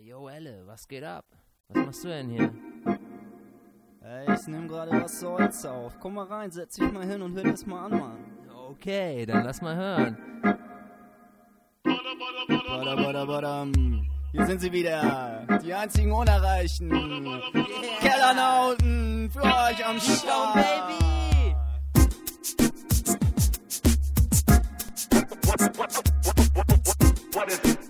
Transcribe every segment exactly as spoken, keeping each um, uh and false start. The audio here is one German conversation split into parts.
Yo, Elle, was geht ab? Was machst du denn hier? Ey, ich nehm gerade was zu Holz auf. Komm mal rein, setz dich mal hin und hör das mal an, Mann. Okay, dann lass mal hören. Bada, bada, badam. Hier sind sie wieder, die einzigen Unerreichten. Yeah. Kellernauten, für euch am Start. Baby! What is it?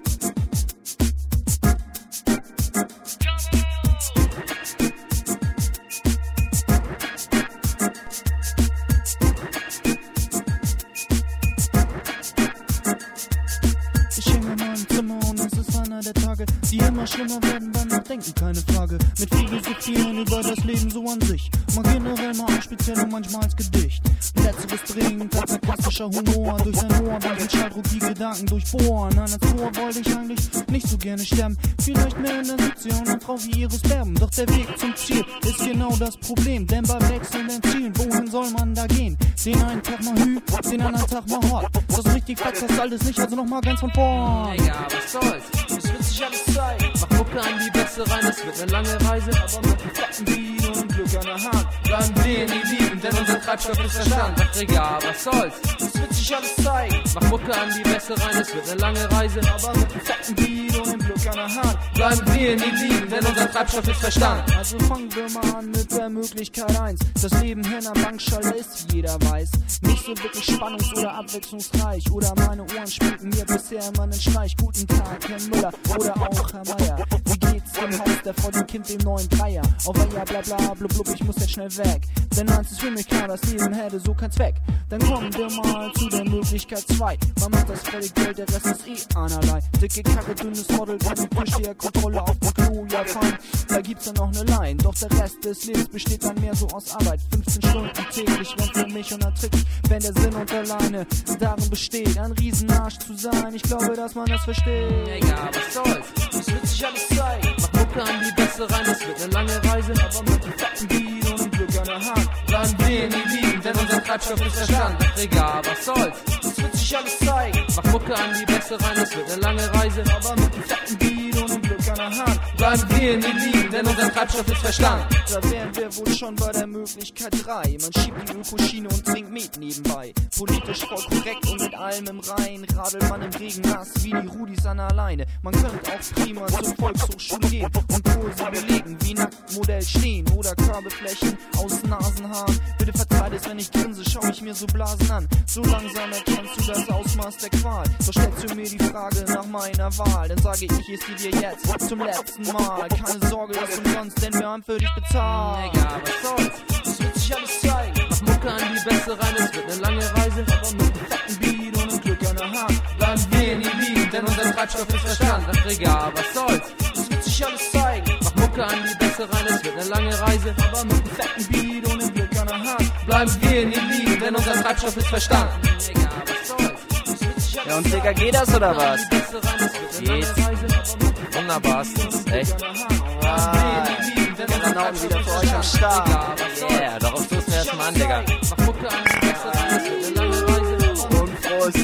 Ich hänge in meinem Zimmer und es ist einer der Tage, die immer schlimmer werden beim Nachdenken, keine Frage. Mit Philosophieren über das Leben so an sich. Mal generell, mal speziell und manchmal als Gedicht. Letzteres dringend als sarkastischer Humor. Durch sein Ohr, weil mit Schalldruck die Gedanken durchbohren. An das Tor wollte ich eigentlich nicht so gerne sterben. Vielleicht mehr in der Situation einer Frau wie ihres Sterben. Doch der Weg zum Ziel ist genau das Problem. Denn bei wechselnden Zielen, wohin soll man da gehen? Den einen Tag mal Hü, den anderen Tag mal Hot. Das richtig fett, das alles nicht, also nochmal ganz von vorn. Digga, was soll's? Es wird sich alles zeigen. Mach Mucke an die Beste rein, es wird eine lange Reise. Aber mit einem fetten Beat und Glück an der Hand Bleiben wir nie lieben, denn unser Treibstoff ist Verstand. Ach, Digga, was soll's? Es wird sich alles zeigen. Mach Mucke an die Beste rein, es wird eine lange Reise. Aber mit einem fetten Beat und einem Glück an der Hand Bleiben wir nie lieben, denn unser Treibstoff ist Verstand. Also fangen wir mal an mit der Möglichkeit eins. Das Leben hinter Bankschalter ist, wie jeder weiß, nicht so wirklich spannungs- oder abwechslungsreich. Oder meine Ohren spielten mir bisher immer einen Streich. Guten Tag, Herr Müller oder auch Herr Meier. Wie geht's dem Haus, der vor dem Kind dem neuen Dreier? Auf ein Jahr, bla bla, blub blub, ich muss jetzt schnell weg. Denn eins ist für mich klar, das Leben hätte so keinen Zweck. Dann kommen wir mal zu der Möglichkeit zwei. Man macht das völlig Geld, der Rest ist eh einerlei. Dicke Karre, dünnes Model, keine Türsteher-Kontrolle auf dem Klo, ja fein. Da gibt's dann noch ne Line, doch der Rest des Lebens besteht dann mehr so aus Arbeit. fünfzehn Stunden täglich, wenn für mich und ein Trick, wenn der Sinn und alleine darin besteht, ein Riesenarsch zu sein. Ich glaube, dass man das versteht. Digga, was soll's? Es wird sich alles zeigen. Mach Mucke an die Beste rein, es wird eine lange Reise. Aber mit einem fetten Beat und einem Glück an der Hand Bleiben wir nie lieben, denn unser Treibstoff ist Verstand. Ach, Digga, was soll's? Es wird sich alles zeigen. Mach Mucke an die Beste rein, es wird eine lange Reise. Aber mit einem fetten Beat und einem Glück an der Hand Bleiben wir nie lieben, denn unser Treibstoff ist Verstand. Da wären wir wohl schon bei der Möglichkeit drei. Man schiebt die Ökoschiene und trinkt Met nebenbei. Politisch voll korrekt und mit allem im Rein. Radelt man im Regen nass wie die Rudis an alleine. Man könnte auch prima zur Volkshochschule gehen und Kurse belegen, wie Nacktmodell stehen oder Körbeflächen aus Nasenhaaren. Bitte verzeiht es, wenn ich grinse, schau ich mir so Blasen an. So langsam erkennst du das Ausmaß der Qual. So stellst du mir die Frage nach meiner Wahl. Dann sage ich, ich ist die dir jetzt zum letzten Mal. Keine Sorge, das ist umsonst, denn wir haben für dich bezahlt. Digga, was soll's? Es wird sich alles zeigen. Mach Mucke an die Beste rein, es wird eine lange Reise. Aber mit einem fetten Beat und einem Glück an der Hand Bleiben wir nie lieben, denn unser Treibstoff ist Verstand. Ach, Digga, was soll's? Es wird sich alles zeigen. Mach Mucke an die Beste rein, es wird eine lange Reise. Aber mit einem fetten Beat und einem Glück an der Hand Bleiben wir nie lieben, denn unser Treibstoff ist Verstand. Digga, was soll's? Es wird sich alles Ja, und Digga, geht das oder was? Die Beste rein, es wird eine Geht. lange Reise. Wunderbarstens, echt. Bleiben wir nie lieben, denn unser Kellernauten Treibstoff wieder ist für euch am Verstand. Start. Digga, was soll's? Yeah, darauf stoßen wir erstmal an, Digga. Mach Mucke an die Beste rein, es wird eine lange Reise. Und Prost.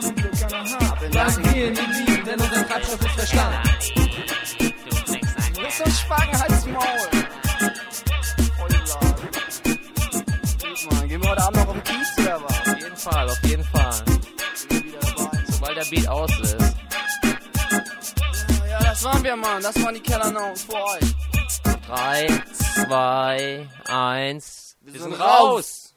Bleiben wir nie lieben, denn unser Treibstoff ist Verstand. Das ist so Spagen, halt's Maul. Vollladen. Geht mal, gehen wir heute Abend noch um Kiez oder was? Auf jeden Fall, auf jeden Fall. Bin wieder dabei. Sobald der Beat aus ist. Ja, das waren wir, Mann. Das waren die Kellernauten für euch. drei, zwei, eins. Wir sind raus.